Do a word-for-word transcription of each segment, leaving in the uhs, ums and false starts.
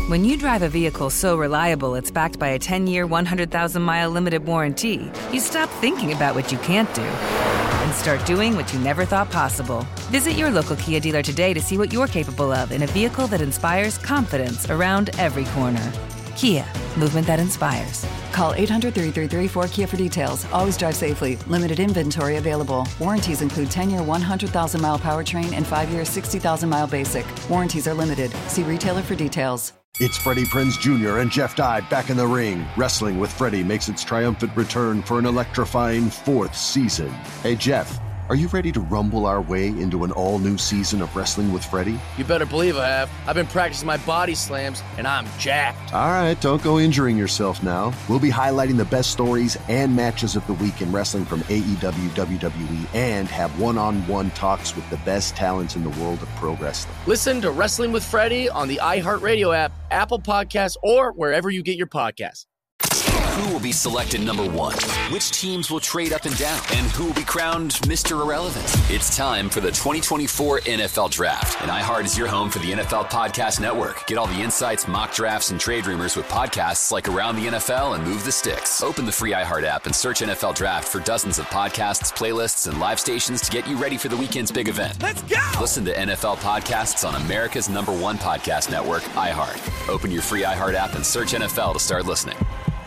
When you drive a vehicle so reliable it's backed by a ten-year, one hundred thousand mile limited warranty, you stop thinking about what you can't do and start doing what you never thought possible. Visit your local Kia dealer today to see what you're capable of in a vehicle that inspires confidence around every corner. Kia, movement that inspires. Call eight hundred, three three three, four K I A for details. Always drive safely. Limited inventory available. Warranties include ten-year, one hundred thousand mile powertrain and five-year, sixty thousand mile basic. Warranties are limited. See retailer for details. It's Freddie Prinze Junior and Jeff Dye back in the ring. Wrestling with Freddie makes its triumphant return for an electrifying fourth season. Hey, Jeff, are you ready to rumble our way into an all-new season of Wrestling with Freddie? You better believe I have. I've been practicing my body slams, and I'm jacked. All right, don't go injuring yourself now. We'll be highlighting the best stories and matches of the week in wrestling from A E W, W W E, and have one-on-one talks with the best talents in the world of pro wrestling. Listen to Wrestling with Freddie on the iHeartRadio app, Apple Podcasts, or wherever you get your podcasts. Who will be selected number one? Which teams will trade up and down? And who will be crowned Mister Irrelevant? It's time for the twenty twenty-four N F L Draft. And iHeart is your home for the N F L Podcast Network. Get all the insights, mock drafts, and trade rumors with podcasts like Around the N F L and Move the Sticks. Open the free iHeart app and search N F L Draft for dozens of podcasts, playlists, and live stations to get you ready for the weekend's big event. Let's go! Listen to N F L podcasts on America's number one podcast network, iHeart. Open your free iHeart app and search N F L to start listening.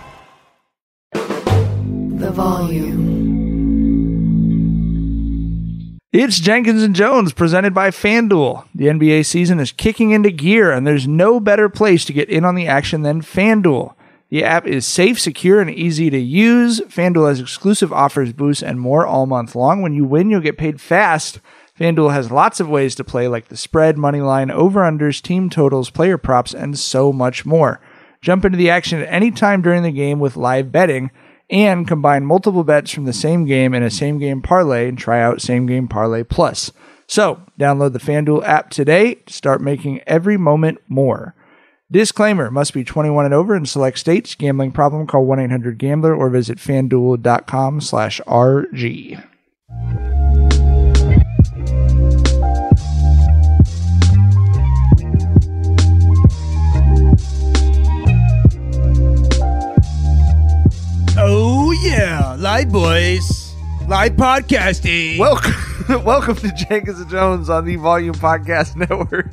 The volume. It's Jenkins and Jones presented by FanDuel. The N B A season is kicking into gear, and there's no better place to get in on the action than FanDuel. The app is safe, secure, and easy to use. FanDuel has exclusive offers, boosts, and more all month long. When you win, you'll get paid fast. FanDuel has lots of ways to play, like the spread, money line, over-unders, team totals, player props, and so much more. Jump into the action at any time during the game with live betting, and combine multiple bets from the same game in a same-game parlay and try out Same Game Parlay Plus. So, download the FanDuel app today to start making every moment more. Disclaimer, must be twenty-one and over in select states. Gambling problem, call one eight hundred gambler or visit fanduel.com slash RG. Oh, yeah. Live boys. Live podcasting. Welcome, welcome to Jenkins and Jones on the Volume Podcast Network.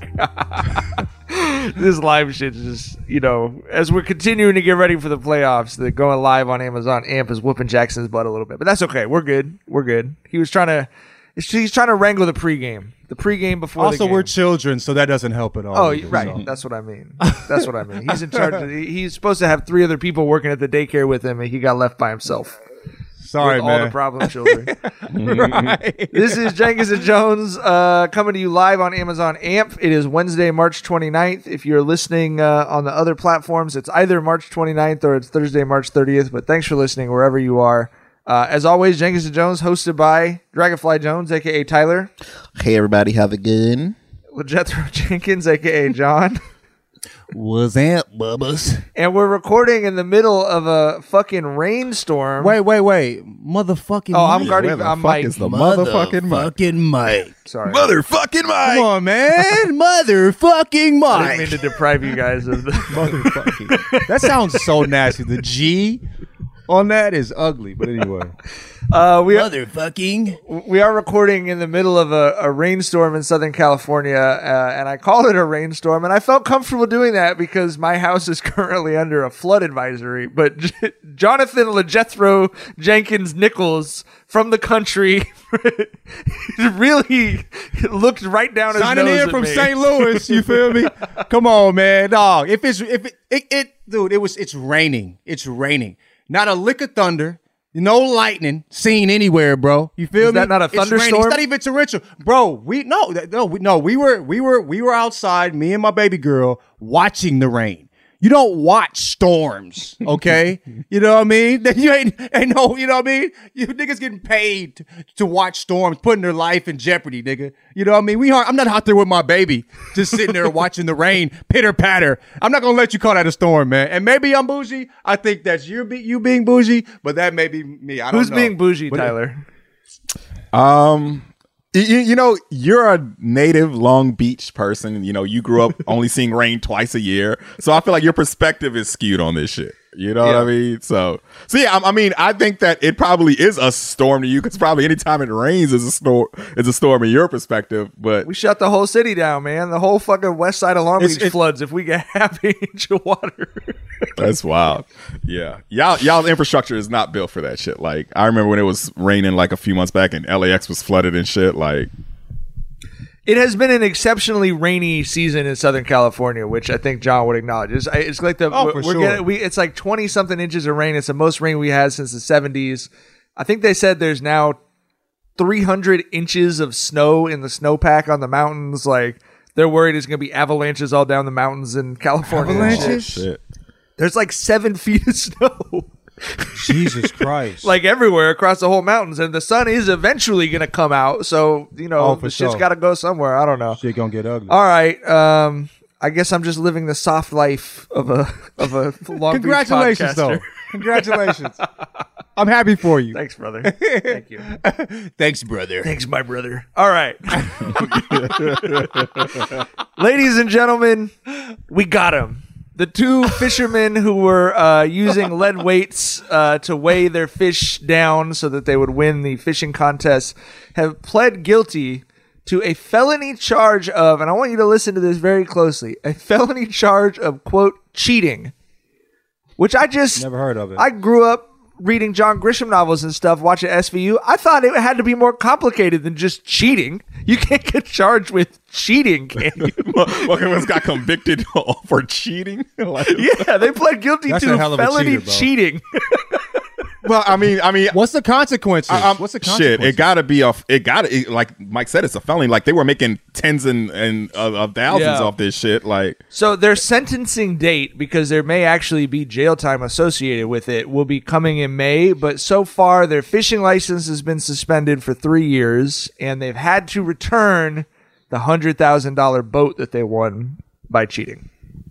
This live shit is just, you know, as we're continuing to get ready for the playoffs, the going live on Amazon Amp is whooping Jackson's butt a little bit. But that's okay. We're good. We're good. He was trying to, he's trying to wrangle the pregame. The pregame before also, the game. we're children, so that doesn't help at all. Oh, either, right. So. That's what I mean. That's what I mean. He's in charge. Of, he's supposed to have three other people working at the daycare with him, and he got left by himself. Sorry, with man. all the problem children. Right. This is Jenkins and Jones uh, coming to you live on Amazon Amp. It is Wednesday, March twenty-ninth. If you're listening uh, on the other platforms, it's either March twenty-ninth or it's Thursday, March thirtieth. But thanks for listening wherever you are. Uh, as always, Jenkins and Jones, hosted by Dragonfly Jones, a k a. Tyler. Hey, everybody. Have a good. LeJethro Jenkins, a k a. John. What's up, bubbas? And we're recording in the middle of a fucking rainstorm. Wait, wait, wait. Motherfucking Oh, I'm Mike. guarding. Where the I'm fuck Mike. is the motherfucking Mike? Motherfucking Mike. Sorry. Motherfucking Mike. Come on, man. Motherfucking I Mike. didn't mean to deprive you guys of the Motherfucking. That sounds so nasty. The G on that is ugly, but anyway. Uh, we are, Motherfucking. we are recording in the middle of a, a rainstorm in Southern California, uh, and I call it a rainstorm, and I felt comfortable doing that because my house is currently under a flood advisory. But J- Jonathan LeJethro Jenkins Nichols from the country really looked right down his Signing nose in at from me. Saint Louis, you feel me? Come on, man, dog. If it's if it, it, it dude, it was it's raining. It's raining. Not a lick of thunder. No lightning seen anywhere, bro. You feel Is me? that not a It's raining. thunderstorm? It's not even torrential, bro. We no, that- no, we, no. We were, we were, we were outside, me and my baby girl, watching the rain. You don't watch storms, okay? You know what I mean? That you ain't, ain't no, you know what I mean? You niggas getting paid to, to watch storms, putting their life in jeopardy, nigga. You know what I mean? We are, I'm not out there with my baby, just sitting there watching the rain pitter patter. I'm not gonna let you call that a storm, man. And maybe I'm bougie. I think that's you, be, you being bougie, but that may be me. I don't Who's know. being bougie, But- Tyler? Um, You, you know, you're a native Long Beach person. You know, you grew up only seeing rain twice a year. So I feel like your perspective is skewed on this shit. You know yeah. what I mean? So, so yeah, I, I mean, I think that it probably is a storm to you because probably anytime it rains is a storm. Is a storm in your perspective. But we shut the whole city down, man. The whole fucking west side of Long Beach it's, floods if we get half an inch of water. That's wild. Yeah, y'all, y'all infrastructure is not built for that shit. Like I remember when it was raining like a few months back and L A X was flooded and shit. Like. It has been an exceptionally rainy season in Southern California, which I think John would acknowledge. It's, it's like the oh, we're, for we're sure. getting, we it's like twenty something inches of rain. It's the most rain we had since the seventies. I think they said there's now three hundred inches of snow in the snowpack on the mountains. Like they're worried it's going to be avalanches all down the mountains in California. Avalanches? Shit. There's like seven feet of snow. Jesus Christ. Like everywhere across the whole mountains, and the sun is eventually going to come out. So, you know, oh, for the shit's sure. got to go somewhere. I don't know. Shit gonna get ugly. All right. Um, I guess I'm just living the soft life of a of a Long Beach Congratulations, podcaster. though. Congratulations. I'm happy for you. Thanks, brother. Thank you. Thanks, brother. Thanks, my brother. All right. Ladies and gentlemen, we got him. The two fishermen who were uh, using lead weights uh, to weigh their fish down so that they would win the fishing contest have pled guilty to a felony charge of, and I want you to listen to this very closely, a felony charge of, quote, cheating. Which I just... Never heard of it. I grew up reading John Grisham novels and stuff, watching S V U. I thought it had to be more complicated than just cheating. You can't get charged with cheating, can you? Well, got convicted for cheating. Like, yeah, they pled guilty That's to a hell of a felony cheater, bro. cheating. well, I mean, I mean, What's the consequences? I, I'm- What's the shit? consequences? It gotta be a. It gotta it, like Mike said, it's a felony. Like they were making tens and and uh, of thousands Yeah. off this shit. Like So their sentencing date, because there may actually be jail time associated with it, will be coming in May. But so far, their fishing license has been suspended for three years, and they've had to return the hundred thousand dollar boat that they won by cheating.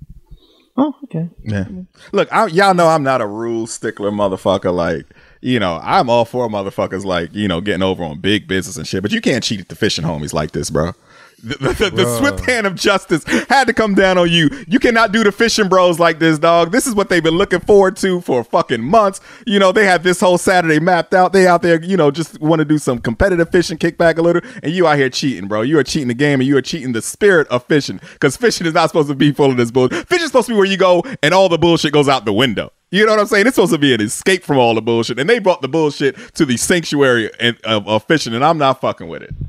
Oh, okay. yeah. Look, I, y'all know I'm not a rule stickler motherfucker. Like you know, I'm all for motherfuckers like you know getting over on big business and shit. But you can't cheat at the fishing homies like this, bro. The, the, the swift hand of justice had to come down on you. You cannot do the fishing bros like this, dog. This is what they've been looking forward to for fucking months. You know, they had this whole Saturday mapped out. They out there, you know, just want to do some competitive fishing, kick back a little, and you out here cheating, bro. You are cheating the game, and you are cheating the spirit of fishing, because fishing is not supposed to be full of this bullshit. Fishing is supposed to be where you go and all the bullshit goes out the window. You know what I'm saying? It's supposed to be an escape from all the bullshit, and they brought the bullshit to the sanctuary of, of, of fishing, and I'm not fucking with it.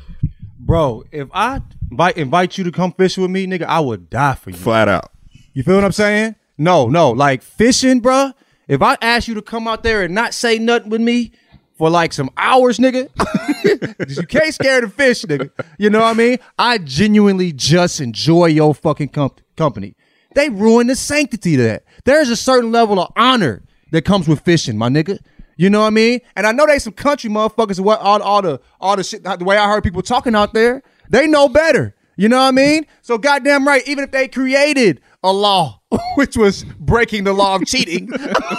Bro, if I invite, invite you to come fishing with me, nigga, I would die for you. Flat out. You feel what I'm saying? No, no. Like fishing, bro. If I ask you to come out there and not say nothing with me for like some hours, nigga, you can't scare the fish, nigga. You know what I mean? I genuinely just enjoy your fucking com- company. They ruin the sanctity of that. There's a certain level of honor that comes with fishing, my nigga. You know what I mean? And I know they some country motherfuckers. What all, all the all the shit. The way I heard people talking out there, they know better. You know what I mean? So goddamn right. Even if they created a law which was breaking the law of cheating,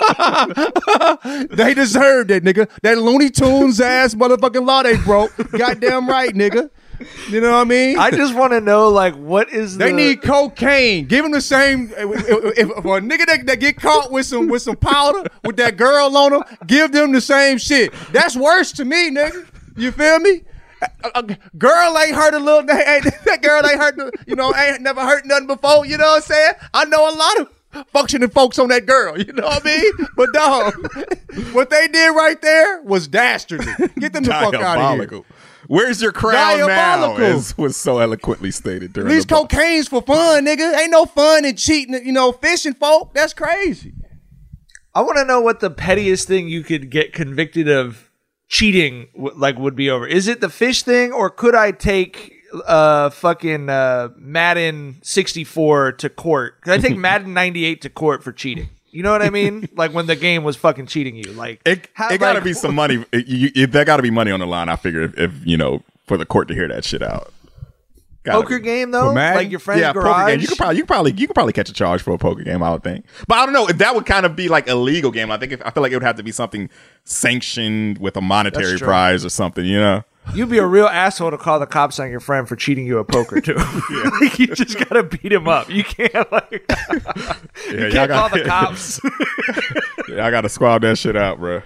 they deserved it, nigga. That Looney Tunes ass motherfucking law they broke. Goddamn right, nigga. You know what I mean? I just want to know, like, what is They the... need cocaine. Give them the same. If, if, if for a nigga that, that get caught with some with some powder with that girl on them, give them the same shit. That's worse to me, nigga. You feel me? A, a girl ain't hurt a little. Ain't, that girl ain't hurt. You know, ain't never hurt nothing before. You know what I'm saying? I know a lot of functioning folks on that girl. You know what I mean? But dog, what they did right there was dastardly. Get them the fuck out of here. Where's your crown Diabolical. now? As was so eloquently stated during These the book. cocaine's for fun, nigga. Ain't no fun in cheating, you know, fishing folk. That's crazy. I want to know what the pettiest thing you could get convicted of cheating w- like would be over. Is it the fish thing, or could I take uh fucking uh Madden sixty-four to court? Could I take Madden ninety-eight to court for cheating? You know what I mean? Like when the game was fucking cheating you. Like It, how- it gotta like- be some money. It, you, it, there gotta be money on the line. I figure if, if you know for the court to hear that shit out. Gotta Poker be. game though, For Madden? like your friend's yeah, garage. poker game. You could probably, you could probably, you could probably catch a charge for a poker game. I would think, but I don't know if that would kind of be like a legal game. I think if, I feel like it would have to be something sanctioned with a monetary That's true. prize or something. You know, You'd be a real asshole to call the cops on your friend for cheating you at poker too. Like, you just gotta beat him up. You can't like you yeah, can't y'all call got, the cops. yeah, I got to squab that shit out, bro.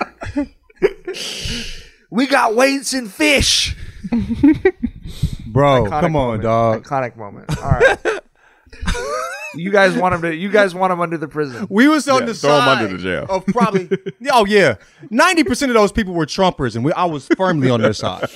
We got weights and fish. Bro, Iconic come on, moment. dog. Iconic moment. All right. You guys want him to. You guys want him under the prison. We was on Yeah, the throw 'em side under the jail. of probably. Oh yeah, ninety percent of those people were Trumpers, and we, I was firmly on their side.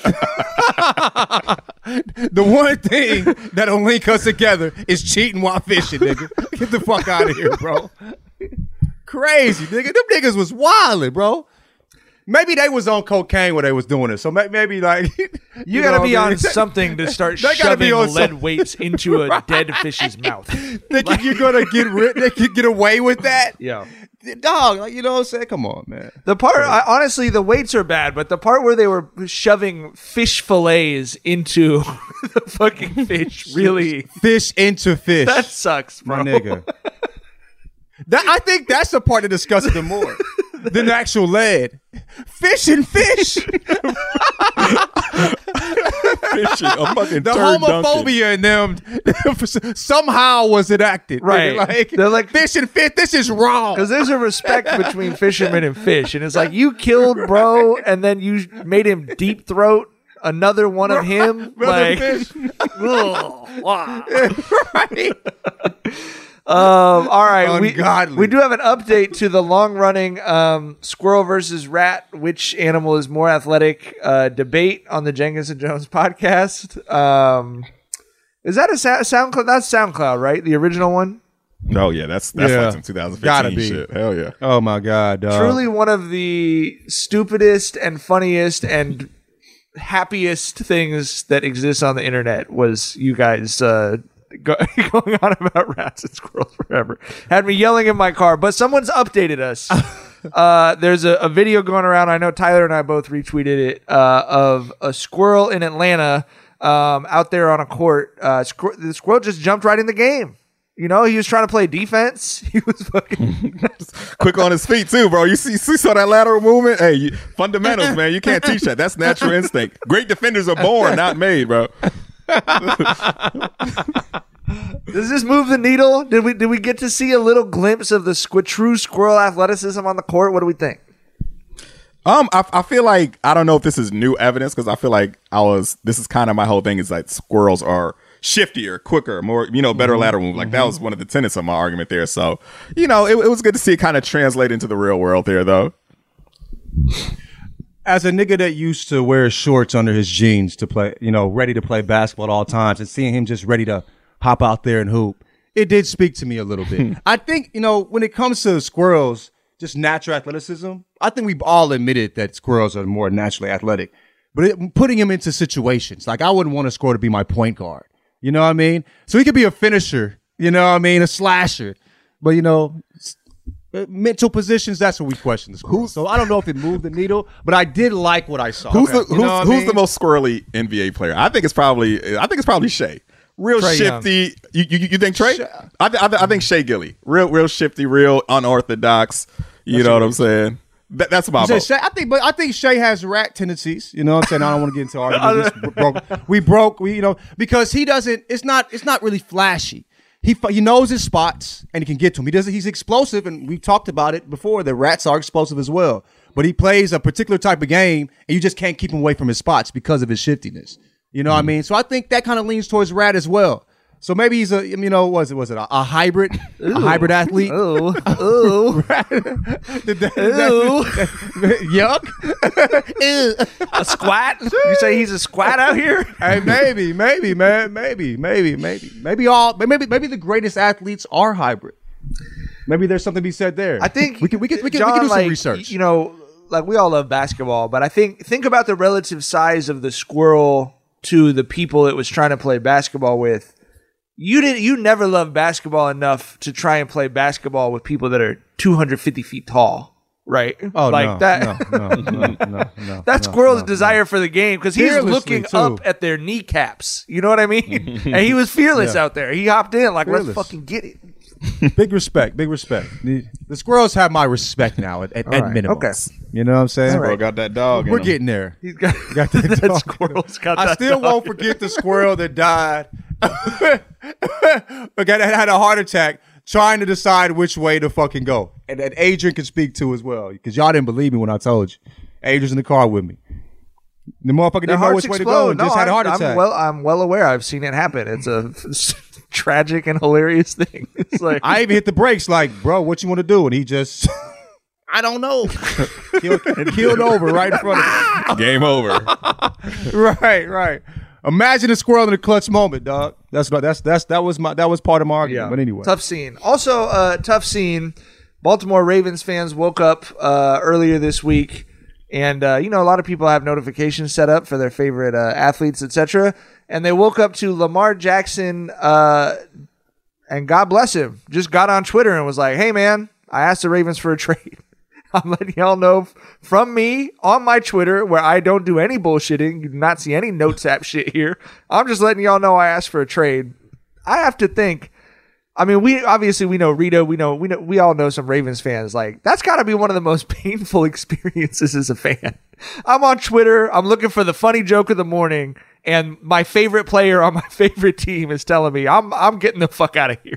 The one thing that'll link us together is cheating while fishing, nigga. Get the fuck out of here, bro. Crazy, nigga. Them niggas was wildin', bro. Maybe they was on cocaine when they was doing it, so may- maybe like you, You, know got to what be I on mean? something to start They gotta shoving be on lead some- weights into a dead fish's mouth. Thinking you're gonna get rid, they could get away with that. Yeah. Dog, like, you know what I'm saying? Come on, man. The part, I, honestly, the weights are bad, but the part where they were shoving fish fillets into the fucking fish, really, Fish into fish. that sucks, bro. my nigga. That I think that's the part that disgusts them more than the actual lead. Fish and fish. Fishing, a fucking The turd homophobia in them somehow was enacted. nigga. Right. Like, They're like- fish and fish. This is wrong. Because there's a respect between fishermen and fish, and it's like you killed bro, and then you made him deep throat another one of him. Brother Like, fish. ugh, wow. Right. Um, all right, we, Ungodly. we do have an update to the long-running um, squirrel versus rat, which animal is more athletic uh, debate on the Jenkins and Jones podcast. Um, is that a sa- SoundCloud? That's SoundCloud, right? The original one. Oh yeah, that's that's Yeah. like some twenty fifteen Gotta be. shit. Hell yeah. Oh my God, dog. Truly one of the stupidest and funniest and happiest things that exists on the internet was you guys uh, go- going on about rats and squirrels forever. Had me yelling in my car, but someone's updated us. Uh, there's a, a video going around. I know Tyler and I both retweeted it uh, of a squirrel in Atlanta um, out there on a court. Uh, squir- the squirrel just jumped right in the game. You know, he was trying to play defense. He was fucking Quick on his feet too, bro. You see, see saw that lateral movement? Hey, you, fundamentals, man. You can't teach that. That's natural instinct. Great defenders are born, not made, bro. Does this move the needle? Did we did we get to see a little glimpse of the squ- true squirrel athleticism on the court? What do we think? Um, I, I feel like I don't know if this is new evidence because I feel like I was. This is kind of my whole thing is like squirrels are shiftier, quicker, more, you know, better lateral move. Like mm-hmm. that was one of the tenets of my argument there. So, you know, it, it was good to see it kind of translate into the real world there, though. As a nigga that used to wear shorts under his jeans to play, you know, ready to play basketball at all times, and seeing him just ready to hop out there and hoop, it did speak to me a little bit. I think, you know, when it comes to squirrels, just natural athleticism, I think we've all admitted that squirrels are more naturally athletic. But it, putting him into situations, like I wouldn't want a squirrel to be my point guard. You know what I mean? So he could be a finisher, you know what I mean? A slasher. But, you know, mental positions, that's what we question the squirrel. So I don't know if it moved the needle, but I did like what I saw. Who's Okay. the You who's, know what I who's mean? the most squirrely N B A player? I think it's probably I think it's probably Shea. Real Trae shifty. You, you you think Trey? I, th- I, th- I think Shea Gilly. Real real shifty. Real unorthodox. You That's know what what I'm saying? That, that's my You say vote. Shea, I think, but I think Shea has rat tendencies. You know what I'm saying? I don't want to get into arguments. we broke. We broke. We you know because he doesn't. It's not. It's not really flashy. He he knows his spots and he can get to them. He doesn't. He's explosive, and we talked about it before. The rats are explosive as well. But he plays a particular type of game, and you just can't keep him away from his spots because of his shiftiness. You know what I mean? So I think that kind of leans towards rat as well. So maybe he's a, you know, was it was it a, a hybrid, a hybrid athlete? Ooh, ooh, Did that- ooh. Yuck. Ew. A squat? You say he's a squat out here? Hey, maybe, maybe, man, maybe, maybe, maybe, maybe all, maybe, maybe the greatest athletes are hybrid. Maybe there's something to be said there. I think we can, we can, we can, John, we can do like, some research. You know, like we all love basketball, but I think think about the relative size of the squirrel to the people it was trying to play basketball with. You didn't. You never loved basketball enough to try and play basketball with people that are two hundred fifty feet tall. right? Oh, like no, that. no, no, no, no, no, That's no, Squirrel's no, desire no. for the game because he's Fearlessly, looking too. up at their kneecaps. You know what I mean? And he was fearless Yeah. out there. He hopped in like, Fearless. let's fucking get it. Big respect, big respect. The, the Squirrels have my respect now at, at, at right, minimum. okay. You know what I'm saying? Bro, got that dog. in We're him. getting there. He's got, Got that, that dog. Squirrel's got I that still dog. won't forget the squirrel that died. Okay, that had a heart attack trying to decide which way to fucking go. And that Adrian can speak to as well. Because y'all didn't believe me when I told you. Adrian's in the car with me. The motherfucker Their didn't know hearts which way to explode. go and No, just had a I'm- heart attack. I'm well, I'm well aware. I've seen it happen. It's a tragic and hilarious thing. It's like I even hit the brakes like, bro, what you want to do? And he just, I don't know. killed, killed over right in front of Game over. me. Right, right. Imagine a squirrel in a clutch moment, dog. That's what that's that's that was my that was part of my argument. But anyway, tough scene. Also, uh, tough scene. Baltimore Ravens fans woke up uh, earlier this week, and uh, you know a lot of people have notifications set up for their favorite uh, athletes, et cetera. And they woke up to Lamar Jackson, uh, and God bless him, just got on Twitter and was like, "Hey man, I asked the Ravens for a trade." I'm letting y'all know from me on my Twitter, where I don't do any bullshitting. You do not see any notes app shit here. I'm just letting y'all know I asked for a trade. I have to think. I mean, we obviously we know Rito. We know we know we all know some Ravens fans. Like that's got to be one of the most painful experiences as a fan. I'm on Twitter. I'm looking for the funny joke of the morning, and my favorite player on my favorite team is telling me I'm I'm getting the fuck out of here.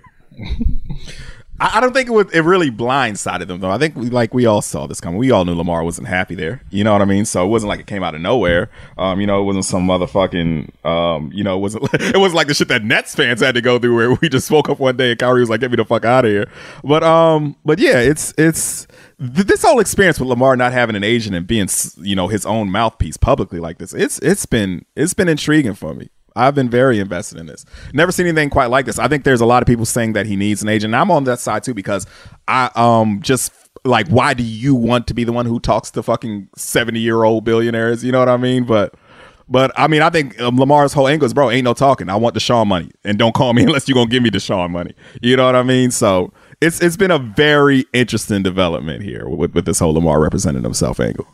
I I don't think it was. It really blindsided them, though. I think we like we all saw this coming. We all knew Lamar wasn't happy there. You know what I mean? So it wasn't like it came out of nowhere. Um, you know, it wasn't some motherfucking. Um, you know, it wasn't. It wasn't like the shit that Nets fans had to go through, where we just woke up one day and Kyrie was like, "Get me the fuck out of here." But um, but yeah, it's it's th- this whole experience with Lamar not having an agent and being, you know, his own mouthpiece publicly like this. It's it's been it's been intriguing for me. I've been very invested in this. Never seen anything quite like this. I think there's a lot of people saying that he needs an agent. And I'm on that side too because I um just like, why do you want to be the one who talks to fucking seventy year old billionaires? You know what I mean? But but I mean, I think um, Lamar's whole angle is, bro, ain't no talking. I want Deshaun money, and don't call me unless you're gonna give me Deshaun money. You know what I mean? So it's it's been a very interesting development here with with this whole Lamar representing himself angle.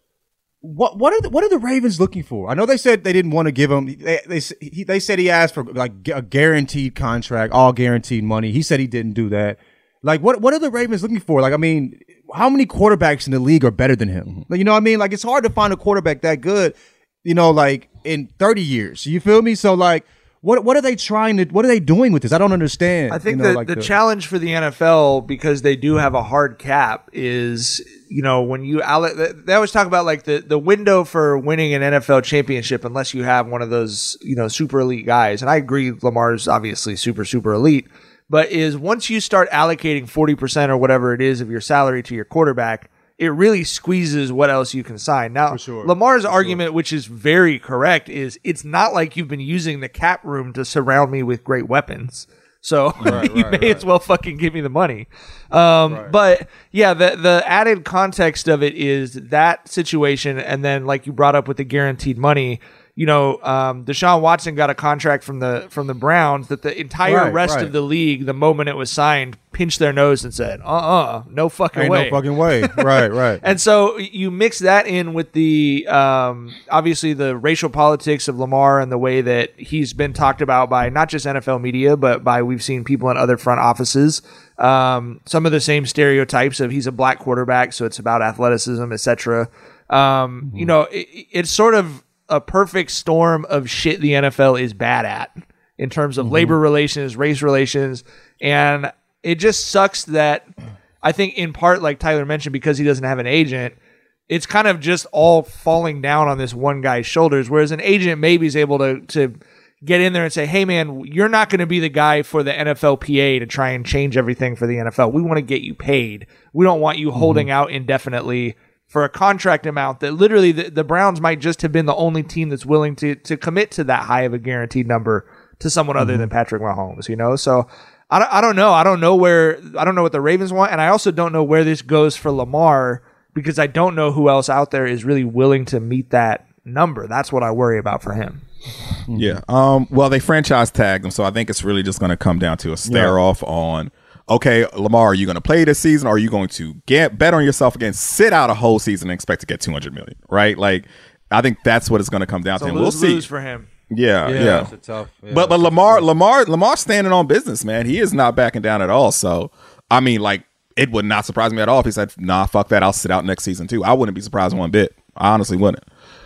What what are the, what are the Ravens looking for? I know they said they didn't want to give him. They they he, they said he asked for like a guaranteed contract, all guaranteed money. He said he didn't do that. Like what what are the Ravens looking for? Like I mean, how many quarterbacks in the league are better than him? Like, you know what I mean? Like it's hard to find a quarterback that good. You know, like in thirty years. You feel me? So like. What what are they trying to? What are they doing with this? I don't understand. I think you know, the, like the, the challenge for the N F L, because they do have a hard cap, is, you know, when you they always talk about like the, the window for winning an N F L championship, unless you have one of those, you know, super elite guys. And I agree, Lamar's obviously super, super elite, but is once you start allocating forty percent or whatever it is of your salary to your quarterback, it really squeezes what else you can sign. Now, sure. Lamar's For argument, which is very correct, is it's not like you've been using the cap room to surround me with great weapons. So Right, you right, may right. as well fucking give me the money. Um, Right. But yeah, the the added context of it is that situation, and then like you brought up with the guaranteed money. You know, um, Deshaun Watson got a contract from the from the Browns that the entire Right, rest right. of the league, the moment it was signed, pinched their nose and said, "Uh, uh no fucking ain't way." no fucking way. Right, right. And so you mix that in with the um, obviously the racial politics of Lamar and the way that he's been talked about by not just N F L media, but by we've seen people in other front offices. Um, some of the same stereotypes of he's a black quarterback, so it's about athleticism, et cetera. Um, You know, it, it's sort of a perfect storm of shit the N F L is bad at in terms of labor relations, race relations, and it just sucks that I think in part, like Tyler mentioned, because he doesn't have an agent, it's kind of just all falling down on this one guy's shoulders. Whereas an agent maybe is able to to get in there and say, "Hey, man, you're not going to be the guy for the N F L P A to try and change everything for the N F L. We want to get you paid. We don't want you holding out indefinitely for a contract amount that literally the, the Browns might just have been the only team that's willing to to commit to that high of a guaranteed number to someone other than Patrick Mahomes." You know, so. I don't, I don't know. I don't know where, I don't know what the Ravens want. And I also don't know where this goes for Lamar, because I don't know who else out there is really willing to meet that number. That's what I worry about for him. Yeah. Um, well, they franchise tagged him, so I think it's really just going to come down to a stare Yeah. off on okay, Lamar, are you going to play this season? Or are you going to get bet on yourself again, sit out a whole season and expect to get two hundred million dollars, right? Like, I think that's what it's going to come down it's to. And lose, we'll see. Lose for him. Yeah, yeah. yeah. That's a tough, yeah but but Lamar, Lamar, Lamar's standing on business, man. He is not backing down at all. So, I mean, like, it would not surprise me at all if he said, nah, fuck that. I'll sit out next season too. I wouldn't be surprised one bit. I honestly wouldn't.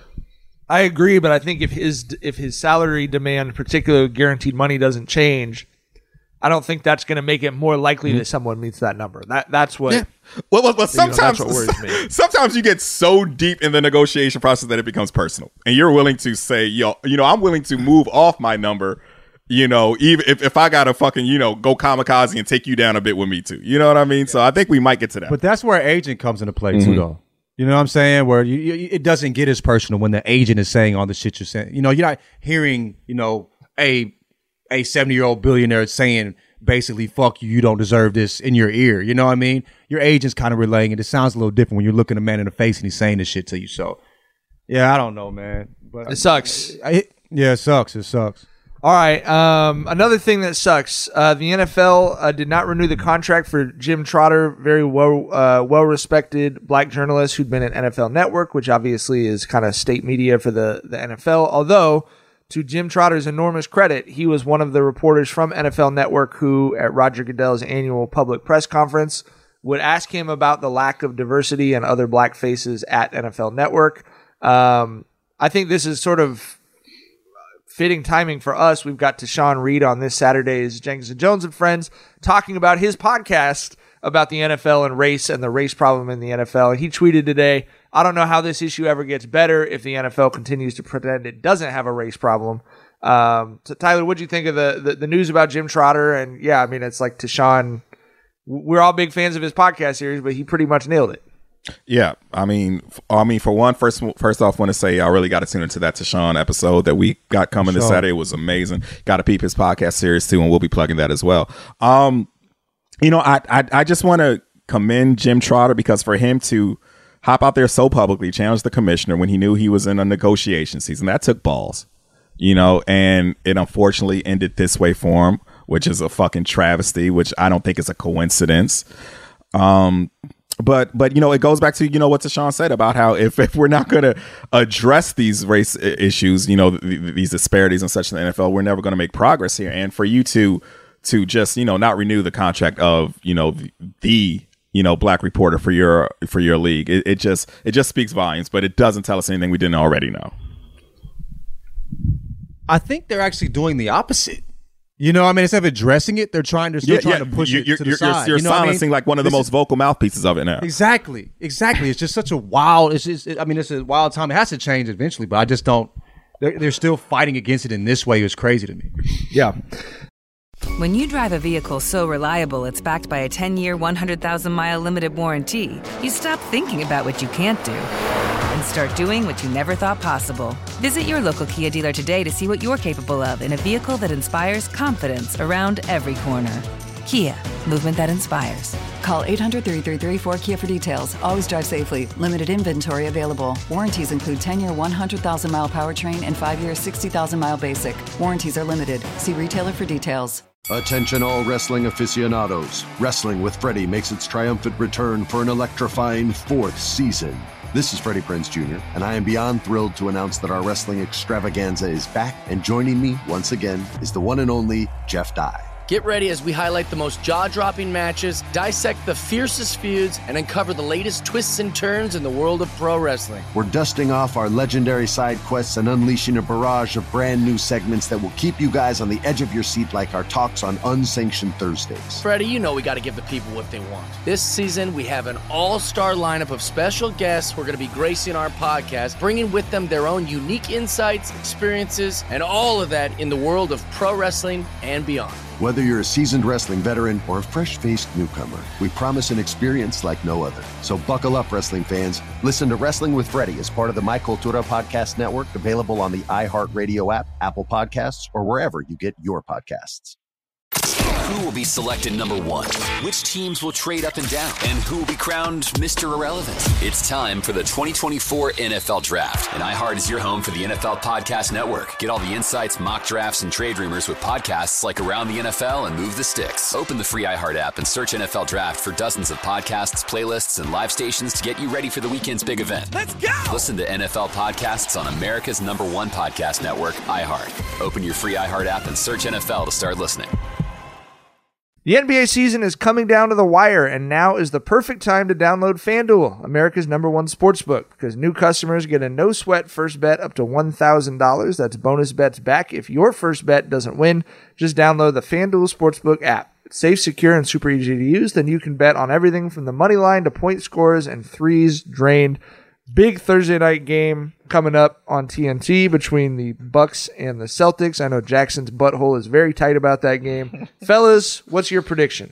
I agree, but I think if his if his salary demand, particularly guaranteed money, doesn't change, I don't think that's going to make it more likely mm-hmm. that someone meets that number. That that's what. Yeah. Well, well, well sometimes you know, that's what worries me. Sometimes you get so deep in the negotiation process that it becomes personal, and you're willing to say, "Yo, you know, I'm willing to move off my number." You know, even if, if I gotta fucking, you know, go kamikaze and take you down a bit with me too. You know what I mean? Yeah. So I think we might get to that. But that's where agent comes into play mm-hmm. too, though. You know what I'm saying? Where you, you, it doesn't get as personal when the agent is saying all the shit you're saying. You know, you're not hearing, you know, a a seventy-year-old billionaire saying basically, fuck you, you don't deserve this in your ear. You know what I mean? Your agent's kind of relaying it. It sounds a little different when you're looking a man in the face and he's saying this shit to you. So, yeah, I don't know, man. But it sucks. I, I, yeah, it sucks. It sucks. All right. Um, another thing that sucks: uh, the N F L uh, did not renew the contract for Jim Trotter, very well, uh, well-respected black journalist who'd been at N F L Network, which obviously is kind of state media for the the N F L. Although, to Jim Trotter's enormous credit, he was one of the reporters from N F L Network who, at Roger Goodell's annual public press conference, would ask him about the lack of diversity and other black faces at N F L Network. Um, I think this is sort of fitting timing for us. We've got Tashawn Reed on this Saturday's Jenkins and Jones and Friends talking about his podcast about the N F L and race and the race problem in the N F L. He tweeted today, I don't know how this issue ever gets better if the N F L continues to pretend it doesn't have a race problem. Um, so Tyler, what do you think of the, the, the news about Jim Trotter? And yeah, I mean, it's like Tashawn, we're all big fans of his podcast series, but he pretty much nailed it. Yeah, I mean, I mean, for one, first, first off, want to say I really got to tune into that Tashawn episode that we got coming sure. this Saturday. It was amazing. Got to peep his podcast series too, and we'll be plugging that as well. Um, you know, I I, I just want to commend Jim Trotter because for him to hop out there so publicly, challenge the commissioner when he knew he was in a negotiation season, that took balls. You know, and it unfortunately ended this way for him, which is a fucking travesty, which I don't think is a coincidence. Um. But, but you know, it goes back to, you know, what Tashawn said about how if, if we're not going to address these race issues, you know, th- these disparities and such in the N F L, we're never going to make progress here. And for you to to just, you know, not renew the contract of, you know, the, the you know, black reporter for your for your league, it, it just it just speaks volumes, but it doesn't tell us anything we didn't already know. I think they're actually doing the opposite. You know, I mean, instead of addressing it, they're trying to still yeah, trying yeah. to push you're, it to the you're, side. You're, you're you know silencing I mean? like one of the this most is, vocal mouthpieces of it now. Exactly, exactly. It's just such a wild. It's just, it, I mean, it's a wild time. It has to change eventually, but I just don't. They're, they're still fighting against it in this way. It's crazy to me. Yeah. When you drive a vehicle so reliable it's backed by a ten-year, one hundred thousand mile limited warranty, you stop thinking about what you can't do and start doing what you never thought possible. Visit your local Kia dealer today to see what you're capable of in a vehicle that inspires confidence around every corner. Kia, movement that inspires. Call eight hundred, three three three, four K I A for details. Always drive safely. Limited inventory available. Warranties include ten-year, one hundred thousand mile powertrain and five-year, sixty thousand mile basic. Warranties are limited. See retailer for details. Attention all wrestling aficionados. Wrestling with Freddie makes its triumphant return for an electrifying fourth season. This is Freddie Prinze Junior, and I am beyond thrilled to announce that our wrestling extravaganza is back, and joining me once again is the one and only Jeff Dye. Get ready as we highlight the most jaw-dropping matches, dissect the fiercest feuds, and uncover the latest twists and turns in the world of pro wrestling. We're dusting off our legendary side quests and unleashing a barrage of brand new segments that will keep you guys on the edge of your seat like our talks on Unsanctioned Thursdays. Freddie, you know we got to give the people what they want. This season, we have an all-star lineup of special guests who are going to be gracing our podcast, bringing with them their own unique insights, experiences, and all of that in the world of pro wrestling and beyond. Whether you're a seasoned wrestling veteran or a fresh-faced newcomer, we promise an experience like no other. So buckle up, wrestling fans. Listen to Wrestling with Freddie as part of the My Cultura Podcast Network, available on the iHeartRadio app, Apple Podcasts, or wherever you get your podcasts. Who will be selected number one? Which teams will trade up and down? And who will be crowned Mister Irrelevant? It's time for the twenty twenty-four N F L Draft. And iHeart is your home for the N F L Podcast Network. Get all the insights, mock drafts, and trade rumors with podcasts like Around the N F L and Move the Sticks. Open the free iHeart app and search N F L Draft for dozens of podcasts, playlists, and live stations to get you ready for the weekend's big event. Let's go! Listen to N F L podcasts on America's number one podcast network, iHeart. Open your free iHeart app and search N F L to start listening. The N B A season is coming down to the wire, and now is the perfect time to download FanDuel, America's number one sportsbook, because new customers get a no-sweat first bet up to one thousand dollars. That's bonus bets back if your first bet doesn't win. Just download the FanDuel Sportsbook app. It's safe, secure, and super easy to use. Then you can bet on everything from the money line to point scores and threes drained. Big Thursday night game coming up on T N T between the Bucks and the Celtics. I know Jackson's butthole is very tight about that game. Fellas, what's your prediction?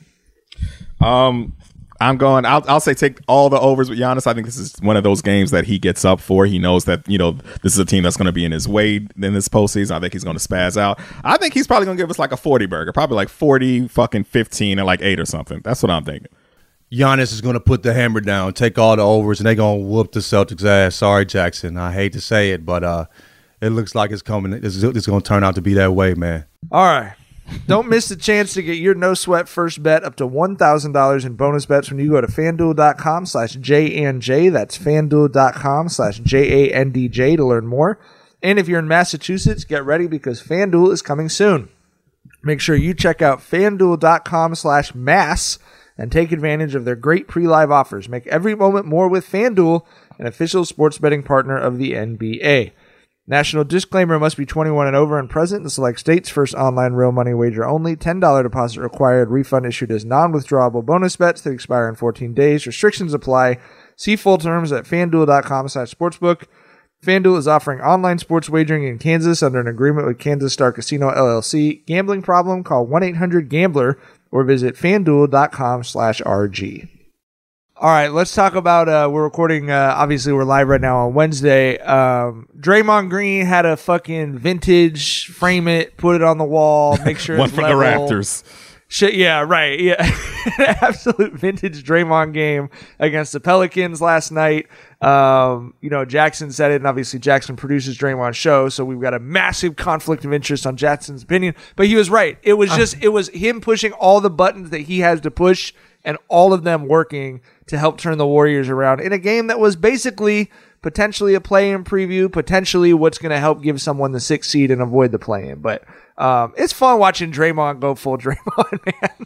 Um, I'm going. I'll, I'll say take all the overs with Giannis. I think this is one of those games that he gets up for. He knows that, you know, this is a team that's going to be in his way in this postseason. I think he's going to spaz out. I think he's probably going to give us like a forty burger, probably like forty fucking fifteen and like eight or something. That's what I'm thinking. Giannis is going to put the hammer down, take all the overs, and they're going to whoop the Celtics' ass. Sorry, Jackson. I hate to say it, but uh, it looks like it's coming. It's, it's going to turn out to be that way, man. All right. Don't miss the chance to get your no-sweat first bet up to one thousand dollars in bonus bets when you go to FanDuel.com slash J and J. That's FanDuel.com slash J A N D J to learn more. And if you're in Massachusetts, get ready because FanDuel is coming soon. Make sure you check out FanDuel.com slash Mass and take advantage of their great pre-live offers. Make every moment more with FanDuel, an official sports betting partner of the N B A. National disclaimer: must be twenty-one and over and present in select states. First online real money wager only. ten dollars deposit required. Refund issued as non-withdrawable bonus bets that expire in fourteen days. Restrictions apply. See full terms at FanDuel.com slash sportsbook. FanDuel is offering online sports wagering in Kansas under an agreement with Kansas Star Casino, L L C. Gambling problem? Call one eight hundred gambler or visit FanDuel.com slash RG. All right, let's talk about, uh, we're recording, uh, obviously we're live right now on Wednesday. Um, Draymond Green had a fucking vintage, frame it, put it on the wall, make sure One it's from level. the rafters. Shit, yeah, right. Yeah. Absolute vintage Draymond game against the Pelicans last night. Um, you know, Jackson said it, and obviously Jackson produces Draymond's show, so we've got a massive conflict of interest on Jackson's opinion. But he was right. It was just, it was him pushing all the buttons that he has to push, and all of them working to help turn the Warriors around in a game that was basically potentially a play-in preview, potentially what's going to help give someone the sixth seed and avoid the play-in. But um, it's fun watching Draymond go full Draymond,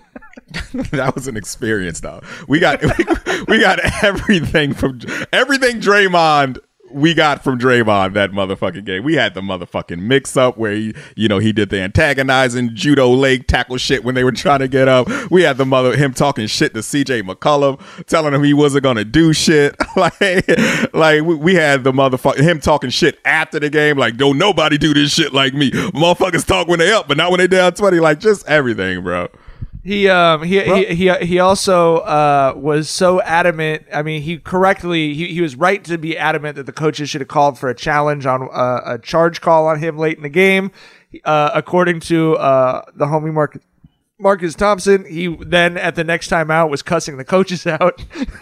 man. That was an experience, though. We got we, we got everything from everything Draymond. We got from Draymond that motherfucking game. We had the motherfucking mix up where he, you know, he did the antagonizing judo leg tackle shit when they were trying to get up. We had the mother him talking shit to C J McCollum, telling him he wasn't gonna do shit. like, like we, we had the motherfucker him talking shit after the game, like don't nobody do this shit like me. Motherfuckers talk when they up, but not when they down twenty. Like just everything, bro. He um he, he he he also uh was so adamant. I mean, he correctly he, he was right to be adamant that the coaches should have called for a challenge on uh, a charge call on him late in the game. Uh, according to uh the homie Mark, Marcus Thompson, he then at the next time out was cussing the coaches out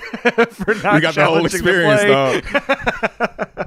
for not we got the whole experience, though.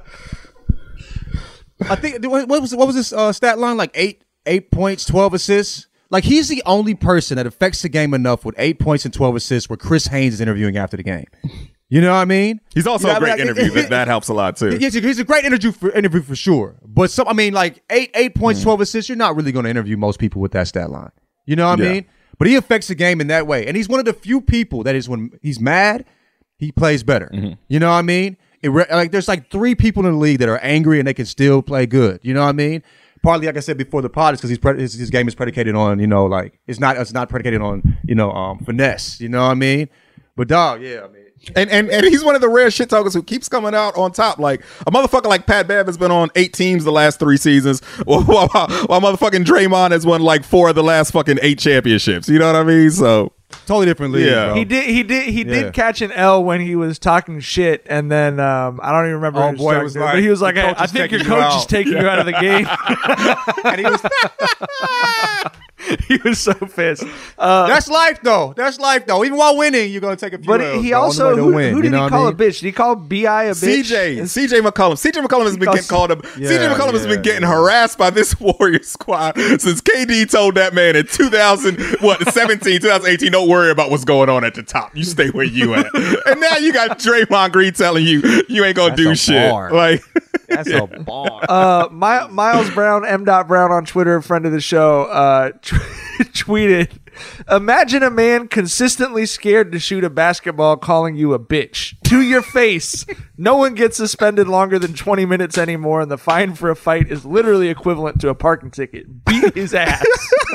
I think what was what was this uh, stat line like eight eight points, twelve assists. Like, he's the only person that affects the game enough with eight points and twelve assists where Chris Haynes is interviewing after the game. You know what I mean? He's also you know a great I mean? interview. that, that helps a lot, too. Yes, he's a great interview for, interview for sure. But, some, I mean, like, eight eight points, mm. twelve assists, you're not really going to interview most people with that stat line. You know what I yeah. mean? But he affects the game in that way. And he's one of the few people that is when he's mad, he plays better. Mm-hmm. You know what I mean? It re- like There's like three people in the league that are angry and they can still play good. You know what I mean? Partly, like I said before the pod, is because pre- his, his game is predicated on, you know, like, it's not it's not predicated on, you know, um, finesse. You know what I mean? But, dog, yeah, I mean. And, and and he's one of the rare shit talkers who keeps coming out on top. Like, a motherfucker like Pat Bev has been on eight teams the last three seasons, while, while, while motherfucking Draymond has won, like, four of the last fucking eight championships. You know what I mean? So. Totally different league. Yeah. Bro. He did. He did. He Yeah. did catch an L when he was talking shit, and then um, I don't even remember. Oh, who boy, was it was to, like, but he was like, the I, coach "I is think your taking you coach is out." taking Yeah. you out of the game." And he was, he was so pissed. Uh, That's life, though. That's life, though. Even while winning, you're gonna take a few. but L's, he bro, on the also way to who, win, who you did know he what call I a mean? bitch? Did he call B I a bitch? C J, C J McCollum. C J McCollum has been calls- getting called a. Yeah, C J McCollum has yeah, been getting yeah. harassed by this Warrior squad since K D told that man in two thousand, what, seventeen, twenty eighteen, don't worry about what's going on at the top. You stay where you at. And now you got Draymond Green telling you you ain't gonna That's do a shit. bar. Like, That's a bar. Uh, My, Miles Brown, M. Brown on Twitter, friend of the show, uh, t- tweeted, imagine a man consistently scared to shoot a basketball calling you a bitch. To your face. No one gets suspended longer than twenty minutes anymore, and the fine for a fight is literally equivalent to a parking ticket. Beat his ass.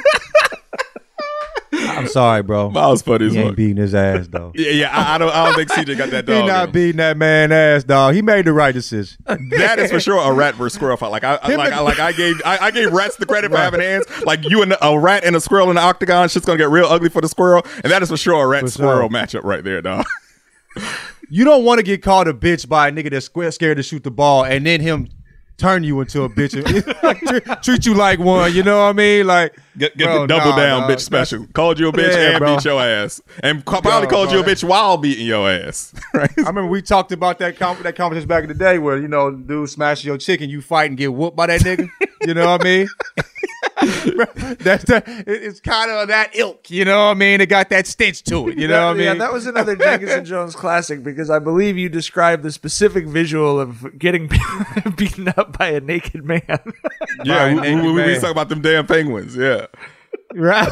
I'm sorry, bro. Miles funny as He ain't fuck. beating his ass, though. Yeah, yeah. I, I don't. I don't think C J got that dog. He in not him. beating that man ass, dog. He made the right decision. That is for sure a rat versus squirrel fight. Like I, I like, I, like I gave, I, I gave rats the credit for having hands. Like you and a rat and a squirrel in the octagon, shit's gonna get real ugly for the squirrel, and that is for sure a rat For squirrel sure. matchup right there, dog. You don't want to get called a bitch by a nigga that's squ- scared to shoot the ball, and then him turn you into a bitch, and like, treat, treat you like one. You know what I mean? Like Get, get bro, the double nah, down dog. bitch special. Called you a bitch Yeah, and bro. beat your ass, and ca- probably Yo, called bro, you a bitch while beating your ass. Right? I remember we talked about that com- that conversation back in the day where, you know, dude smashes your chicken, you fight and get whooped by that nigga. You know what I mean? That's the, it- it's kind of that ilk. You know what I mean? It got that stench to it. You know what I mean? Yeah, that was another Jenkins and Jones classic because I believe you described the specific visual of getting beaten up by a naked man. Yeah, Right, we, naked we, we, we man. talk about them damn penguins. Yeah. Right?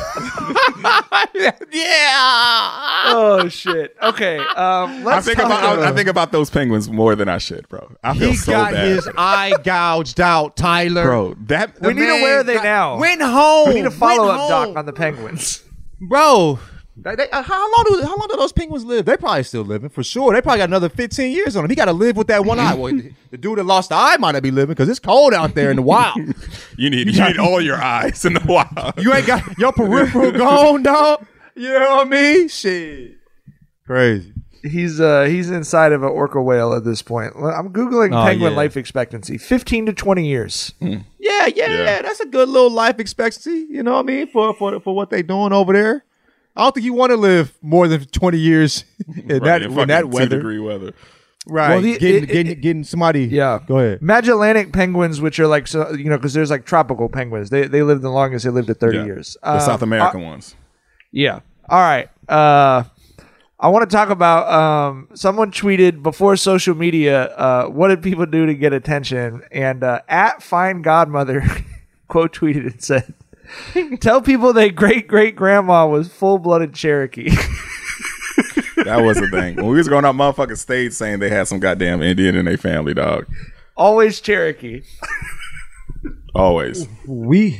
yeah. Oh shit. Okay. Um, I let's think talk about I, I think about those penguins more than I should, bro. I feel He so got bad, his eye gouged out, Tyler. bro. That We need to where are they got- now? Went home. We need a follow Went up doc home. on the Penguins. Bro. They, they, uh, how long do how long do those penguins live? They probably still living for sure. They probably got another fifteen years on them. He got to live with that one eye. Well, the, the dude that lost the eye might not be living because it's cold out there in the wild. you need you need all your eyes in the wild. You ain't got your peripheral gone, dog. You know what I mean? Shit, crazy. He's uh he's inside of an orca whale at this point. Well, I'm googling Oh, penguin yeah. life expectancy, fifteen to twenty years. Yeah, yeah, Yeah. yeah. That's a good little life expectancy. You know what I mean for for for what they doing over there. I don't think you want to live more than twenty years in that in in that fucking weather. two-degree weather. Right. Well, the- getting, it- getting, it- getting somebody. Yeah. Go ahead. Magellanic penguins, which are like so, you know, because there's like tropical penguins. They they live the longest. They lived to thirty Yeah. years. The Um, South American uh, ones. Yeah. All right. Uh, I want to talk about um, someone tweeted before social media. Uh, what did people do to get attention? And uh, at Fine Godmother quote tweeted and said, "Tell people their great great grandma was full blooded Cherokee." That was the thing. When we was growing up, motherfuckers stayed saying they had some goddamn Indian in their family, dog. Always Cherokee. Always. We.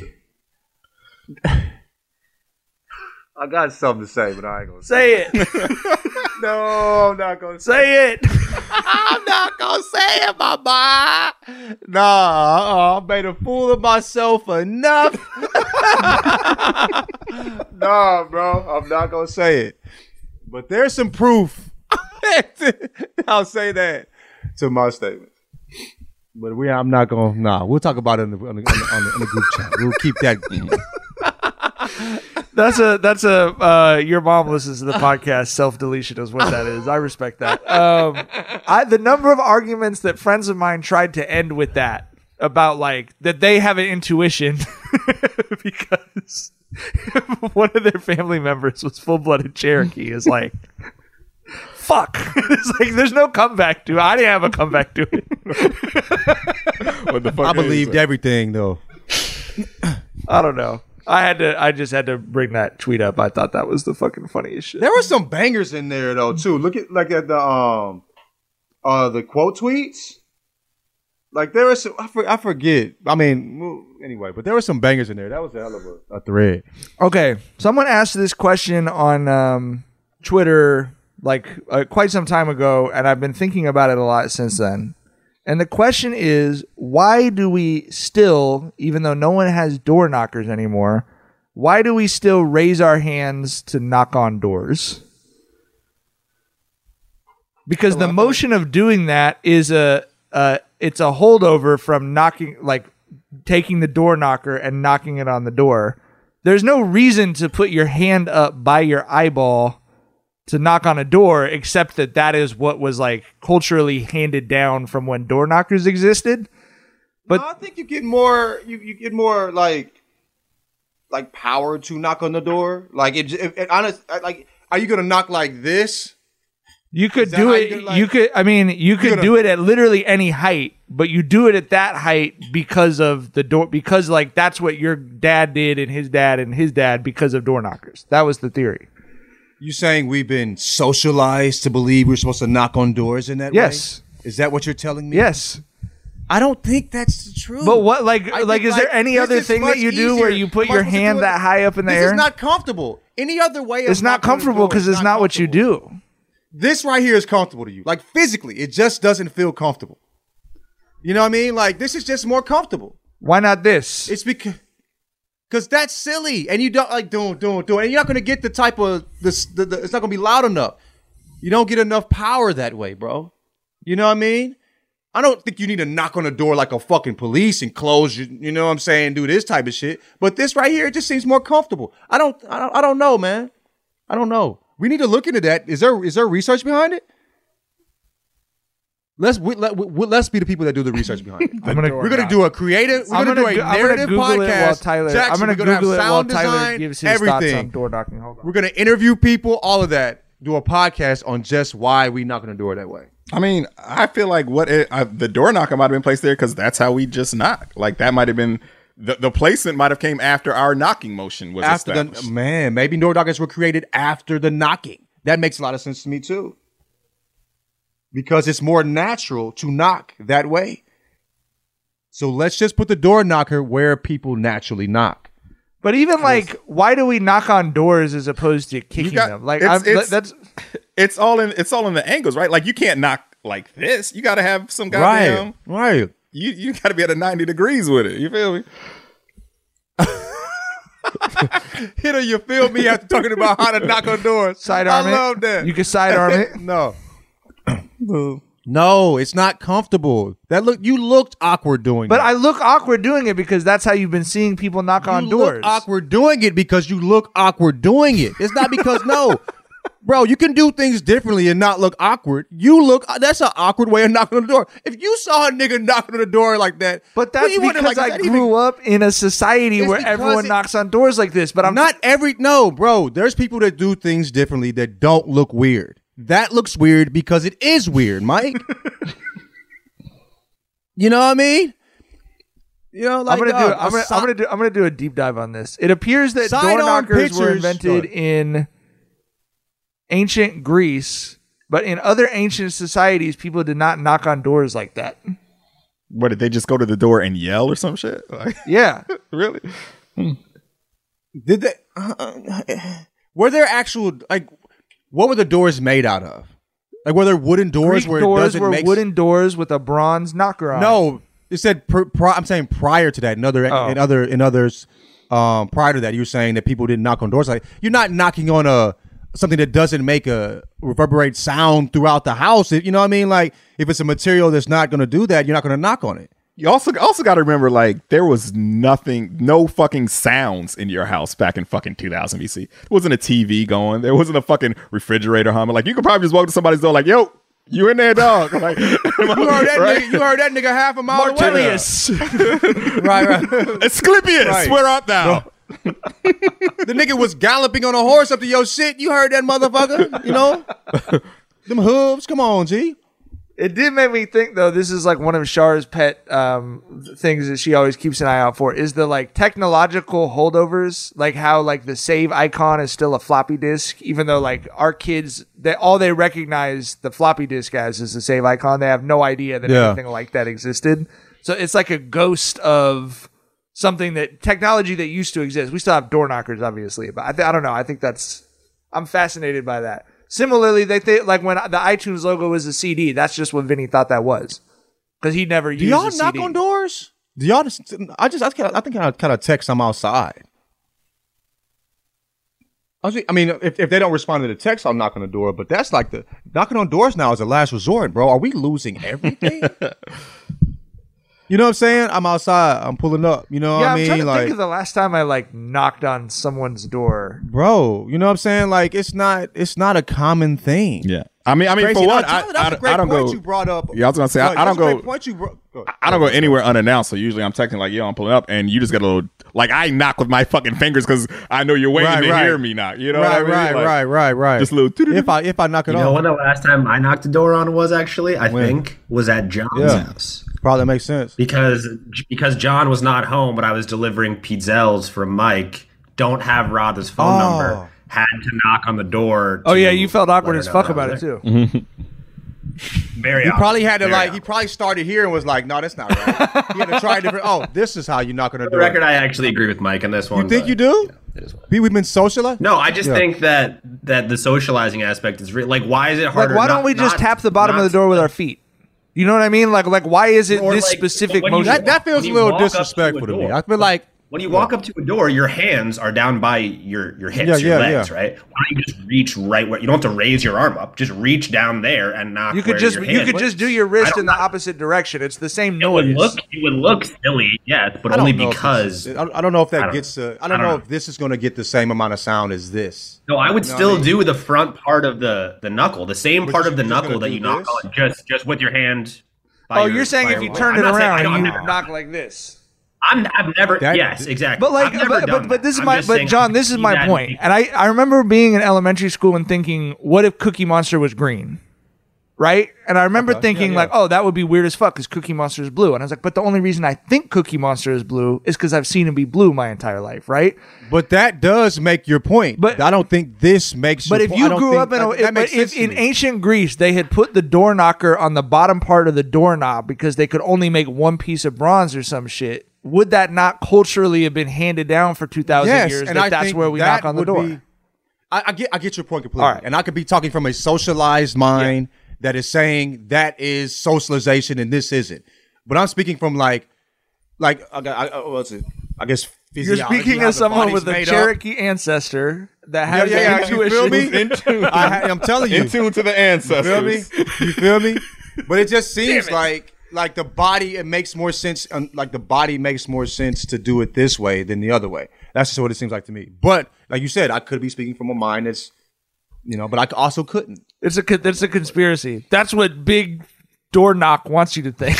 I got something to say, but I ain't gonna Say it. No, I'm not gonna say. Say it. I'm not gonna say it, my boy. Nah, uh, I made a fool of myself enough. Nah, bro, I'm not gonna say it. But there's some proof. I'll say that to my statement. But we, I'm not gonna. Nah, we'll talk about it in the, on the, on the, on the, on the group chat. We'll keep that. That's a that's a uh, your mom listens to the podcast. Self deletion is what that is. I respect that. Um, I the number of arguments that friends of mine tried to end with that about like that they have an intuition because one of their family members was full blooded Cherokee is like. Fuck. It's like there's no comeback to it. I didn't have a comeback to it. What the fuck I is believed it? everything though. I don't know. I had to I just had to bring that tweet up. I thought that was the fucking funniest shit. There were some bangers in there though too. Look at like at the um uh the quote tweets. Like there was some, I, for, I forget. I mean anyway, but there were some bangers in there. That was a hell of a, a thread. Okay, someone asked this question on um, Twitter like uh, quite some time ago, and I've been thinking about it a lot since then. And the question is, why do we still, even though no one has door knockers anymore, why do we still raise our hands to knock on doors? Because the motion of doing that is a, uh, it's a holdover from knocking, like taking the door knocker and knocking it on the door. there's no reason to put your hand up by your eyeball to knock on a door, except that that is what was like culturally handed down from when door knockers existed. But no, I think you get more, you, you get more like, like power to knock on the door. Like it, it, it honest, like, are you gonna knock like this? You could do it. You, like, you could. I mean, you could gonna, do it at literally any height, but you do it at that height because of the door. Because like that's what your dad did, and his dad, and his dad, because of door knockers. That was the theory. You saying we've been socialized to believe we're supposed to knock on doors in that yes. way? Yes. Is that what you're telling me? Yes. I don't think that's the truth. But what, like, I like, is like, there any other thing that you do easier. where you put your hand that high up in the this air? This is not comfortable. Any other way of It's not comfortable because it's not, not what you do. This right here is comfortable to you. Like, physically, it just doesn't feel comfortable. You know what I mean? Like, this is just more comfortable. Why not this? It's because... Because that's silly, and you don't like doing, doing, doing, and you're not gonna get the type of this. The, the, it's not gonna be loud enough. You don't get enough power that way, bro. You know what I mean? I don't think you need to knock on a door like a fucking police and close. You, you know what I'm saying? Do this type of shit. But this right here, it just seems more comfortable. I don't, I don't, I don't know, man. I don't know. We need to look into that. Is there, is there research behind it? Let's we, let, we, let's be the people that do the research behind it. I'm gonna, we're gonna do a creative. We're I'm gonna, gonna do a go, narrative I'm gonna podcast. It while Tyler, Jackson, I'm gonna, we're gonna Google have it while sound Tyler design, gives his everything. thoughts on door knocking. Hold on. We're gonna interview people, all of that. Do a podcast on just why we knock on the door that way. I mean, I feel like what it, I, the door knocker might have been placed there because that's how we just knock. Like that might have been the, the placement might have came after our knocking motion was after established. The, man, maybe door knockers were created after the knocking. That makes a lot of sense to me too. Because it's more natural to knock that way. So let's just put the door knocker where people naturally knock. But even like, why do we knock on doors as opposed to kicking got, them? Like, it's, I'm, it's, that's it's all in it's all in the angles, right? Like you can't knock like this. You got to have some goddamn right. right. You you got to be at a ninety degrees with it. You feel me? Hitter, you feel me after talking about how to knock on doors? Sidearm I it. love that. You can sidearm it. No. No, it's not comfortable. That look, you looked awkward doing But it. I look awkward doing it because that's how you've been seeing people knock you on look doors. awkward doing it because you look awkward doing it. It's not because no. Bro, you can do things differently and not look awkward. You look, that's an awkward way of knocking on the door. If you saw a nigga knocking on the door like that. But that's you because like, I that grew even, up in a society where everyone it, knocks on doors like this. But I'm not every, no, bro. There's people that do things differently that don't look weird. That looks weird because it is weird, Mike. You know what I mean? You know, like I'm gonna uh, do. I'm gonna, so- I'm gonna do. I'm gonna do a deep dive on this. It appears that door Sidearm knockers were pictures- invented Go in ancient Greece, but in other ancient societies, people did not knock on doors like that. What did they just go to the door and yell or some shit? Like, Yeah, really? Did they? Uh, were there actual like? What were the doors made out of? Like were there wooden doors Greek where it doors doesn't were make wooden doors with a bronze knocker on. No, it said. Pr- pri- I'm saying prior to that, in other Oh. in other in others, um, prior to that, you were saying that people didn't knock on doors. Like you're not knocking on a something that doesn't make a reverberate sound throughout the house. You know what I mean? Like if it's a material that's not going to do that, you're not going to knock on it. You also also got to remember, like, there was nothing, no fucking sounds in your house back in fucking two thousand B C. There wasn't a T V going. There wasn't a fucking refrigerator humming. Like, you could probably just walk to somebody's door, like, yo, you in there, dog? Like, you heard that right? nigga, you heard that nigga half a mile away. Martilius. Right, right. Asclepius, Right. where art thou? The nigga was galloping on a horse up to your shit. You heard that motherfucker? You know? Them hooves. Come on, G. It did make me think, though, this is like one of Char's pet um, things that she always keeps an eye out for, is the like technological holdovers, like how like the save icon is still a floppy disk, even though like our kids, they all they recognize the floppy disk as is the save icon. They have no idea that Yeah. anything like that existed. So it's like a ghost of something that technology that used to exist. We still have door knockers, obviously, but I, th- I don't know. I think that's, I'm fascinated by that. Similarly, they think like when the iTunes logo was a C D, that's just what Vinny thought that was, because he never Do used y'all a C D. knock on doors? Do y'all just, I just, I, kinda, I think I kind of text them outside. I, was, I mean, if, if they don't respond to the text, I'll knock on the door. But that's like the, knocking on doors now is a last resort, bro. Are we losing everything? You know what I'm saying? I'm outside. I'm pulling up. You know yeah, what I I'm mean? trying to like, think of the last time I like knocked on someone's door. Bro, you know what I'm saying? Like, it's not it's not a common thing. Yeah. I mean, I mean, Crazy. for No, one, Tyler, I, that's I, a great I don't point go. you brought up. Yeah, I was gonna say, I, Right, I don't that's a go. great point you brought. Go. I don't go anywhere unannounced. So usually I'm texting like, "Yo, I'm pulling up," and you just get a little like I knock with my fucking fingers because I know you're waiting Right, to right. hear me knock. You know, right, what I mean? right, Like, right, right, right. Just a little. If I if I knock it You off, know when the last time I knocked the door on was actually, I When? think, was at John's Yeah. house. probably makes sense. Because because John was not home, but I was delivering pizzelles from Mike. Don't have Radha's phone Oh. number. Had to knock on the door. Oh to yeah, you felt awkward let her as know fuck that I about it was there. too. Very. He awkward. probably had to Very like. He awkward. probably started here and was like, "No, that's not right." He had to try a different. Oh, this is how you knock on the For door. the record, I actually agree with Mike on this one. you think but, you do? know, it is what- We- We've been socialized. No, I just Yeah. think that that the socializing aspect is real. Like, why is it Like, harder? why don't not- we just not- tap the bottom of not- the door with our feet? You know what I mean? Like, like why is it Or, this like, specific when you- motion? That that feels When a you little walk up to disrespectful a to, me. door- I feel like When you walk up to a door, your hands are down by your, your hips, Yeah, your yeah, legs, yeah. right? Why don't you just reach right where you don't have to raise your arm up? Just reach down there and knock. you could where just your you hand could just is. do your I wrist don't- in the opposite direction. It's the same It would noise. look it would look silly, yes, but I don't only know if because this is- I I don't know if that I don't gets. Uh, I I don't don't know know. if this is going to get the same amount of sound as this. no, I would You know still what I mean? do the front part of the the knuckle, the same But part you- of the you're just knuckle gonna that you do knock this? on, just just with your hand. by Oh, your- you're saying by if your- you turn I'm it not saying- I around, don't- you I've never- knock like this. I'm, I've never. That- yes, exactly. But like, I've never but, done but, but that. this is I'm my, just but saying John, I this is see my that point. in- And I, I remember being in elementary school and thinking, what if Cookie Monster was green? Right? And I remember Okay. thinking Yeah, yeah. like, oh, that would be weird as fuck because Cookie Monster is blue. And I was like, but the only reason I think Cookie Monster is blue is because I've seen him be blue my entire life, right? But that does make your point. But- But I don't think this makes. But your if point. I you don't grew think up in a, that, that if, makes if sense to in me. ancient Greece they had put the door knocker on the bottom part of the doorknob because they could only make one piece of bronze or some shit, would that not culturally have been handed down for two thousand yes, years and that I that's think where we that knock on the would door? be- I, I get I get your point completely, All right. and I could be talking from a socialized mind that is saying that is socialization and this isn't. But I'm speaking from like, like I, I, I, what's it? I guess You're physiology, speaking how as the someone body's with a made up. Cherokee ancestor that has Yeah, yeah, an yeah, you feel intuition. me? In tune, I, ha- I'm telling you, in tune to the you feel me? ancestors. You feel me? But it just seems it. like like the body. It makes more sense. Um, like the body makes more sense to do it this way than the other way. That's just what it seems like to me. But like you said, I could be speaking from a mind that's, you know, but I also couldn't. It's a con- it's a conspiracy. That's what Big Door Knock wants you to think.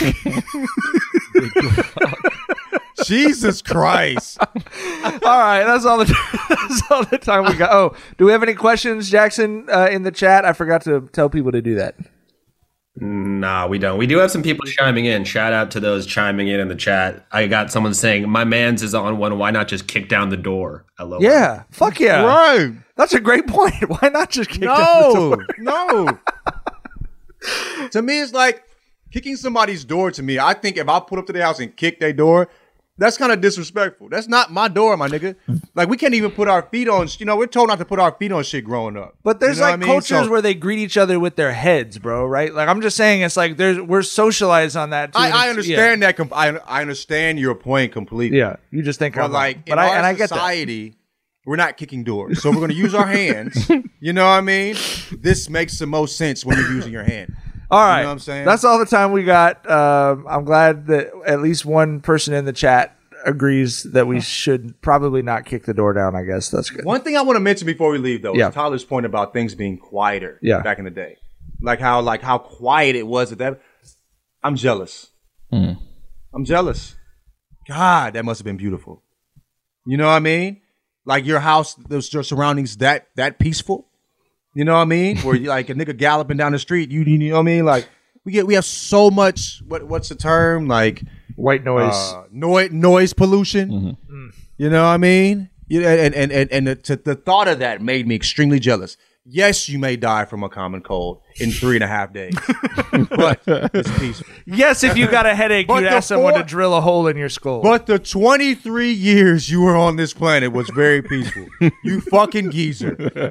Jesus Christ! All right, that's all the that's all the time we got. Oh, do we have any questions, Jackson, uh, in the chat? I forgot to tell people to do that. Nah, we don't. We do have some people chiming in. Shout out to those chiming in in the chat. I got someone saying, "My man's is on one. Why not just kick down the door?" Hello. Yeah, fuck yeah, Right? that's a great point. Why not just kick down the No, door? no. To me, it's like kicking somebody's door. To me, I think if I put up to their house and kick their door, that's kind of disrespectful. That's not my door, my nigga. Like we can't even put our feet on. You know, we're told not to put our feet on shit growing up. But there's You know like what I mean? cultures So- where they greet each other with their heads, bro. Right? Like I'm just saying, it's like there's we're socialized on that. Too. I, And I it's- understand that. Com- I, I understand your point completely. Yeah, yeah. You just think But I'm like, but in I our and I get that. society, we're not kicking doors, so we're going to use our hands. You know what I mean? This makes the most sense when you're using your hand. All right, You know what I'm saying? that's all the time we got. Um, I'm glad that at least one person in the chat agrees that we should probably not kick the door down. I guess that's good. One thing I want to mention before we leave, though, Yeah. is Tyler's point about things being quieter Yeah. back in the day, like how like how quiet it was at that. I'm jealous. I'm jealous. God, that must have been beautiful. You know what I mean? Like your house, those your surroundings that that peaceful. You know what I mean? Where you like a nigga galloping down the street, you you know what I mean? Like we get we have so much. What what's the term? Like White noise. uh, noise noise pollution. You know what I mean? You, and and and and the, to, the thought of that made me extremely jealous. Yes, you may die from a common cold in three and a half days, but it's peaceful. yes, if you got a headache, But you'd the ask someone four- to drill a hole in your skull. But the twenty-three years you were on this planet was very peaceful. You fucking geezer.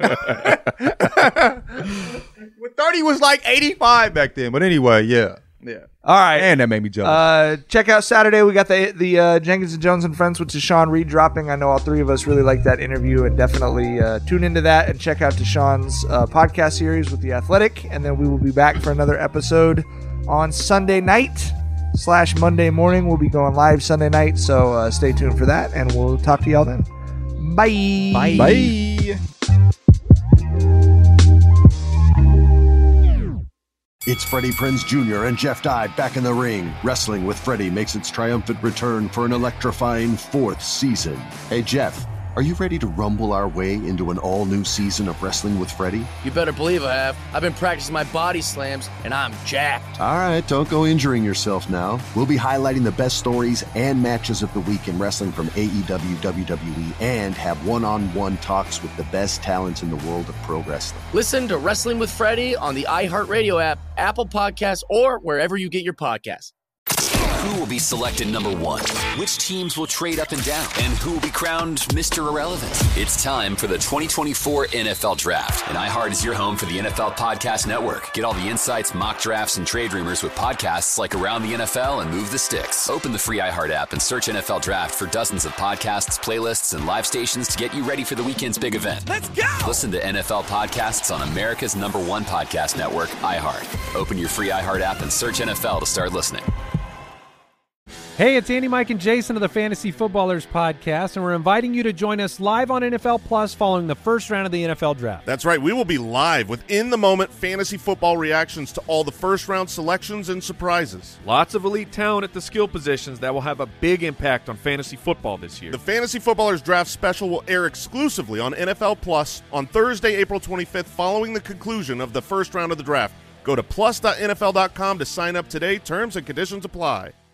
thirty was like eighty-five back then. But anyway, yeah. Yeah. all right. And that made me jealous. Uh, check out Saturday. We got the the uh, Jenkins and Jones and Friends with Deshaun Reed dropping. I know all three of us really like that interview, and definitely uh, tune into that and check out Deshaun's uh, podcast series with The Athletic. And then we will be back for another episode on Sunday night. slash Monday morning. We'll be going live Sunday night, so uh, stay tuned for that, and we'll talk to y'all then. Bye. Bye. Bye. It's Freddie Prinze Junior and Jeff Dye back in the ring. Wrestling with Freddie makes its triumphant return for an electrifying fourth season. Hey, Jeff, are you ready to rumble our way into an all-new season of Wrestling with Freddie? You better believe I have. I've been practicing my body slams, and I'm jacked. All right, don't go injuring yourself now. We'll be highlighting the best stories and matches of the week in wrestling from A E W, W W E, and have one-on-one talks with the best talents in the world of pro wrestling. Listen to Wrestling with Freddie on the iHeartRadio app, Apple Podcasts, or wherever you get your podcasts. Who will be selected number one? Which teams will trade up and down? And who will be crowned Mister Irrelevant? It's time for the twenty twenty-four N F L Draft. And iHeart is your home for the N F L Podcast Network. Get all the insights, mock drafts, and trade rumors with podcasts like Around the N F L and Move the Sticks. Open the free iHeart app and search N F L Draft for dozens of podcasts, playlists, and live stations to get you ready for the weekend's big event. Let's go! Listen to N F L podcasts on America's number one podcast network, iHeart. Open your free iHeart app and search N F L to start listening. Hey, it's Andy, Mike, and Jason of the Fantasy Footballers Podcast, and we're inviting you to join us live on N F L Plus following the first round of the N F L Draft. That's right. We will be live with in-the-moment fantasy football reactions to all the first-round selections and surprises. Lots of elite talent at the skill positions that will have a big impact on fantasy football this year. The Fantasy Footballers Draft Special will air exclusively on N F L Plus on Thursday, April twenty-fifth, following the conclusion of the first round of the draft. Go to plus dot N F L dot com to sign up today. Terms and conditions apply.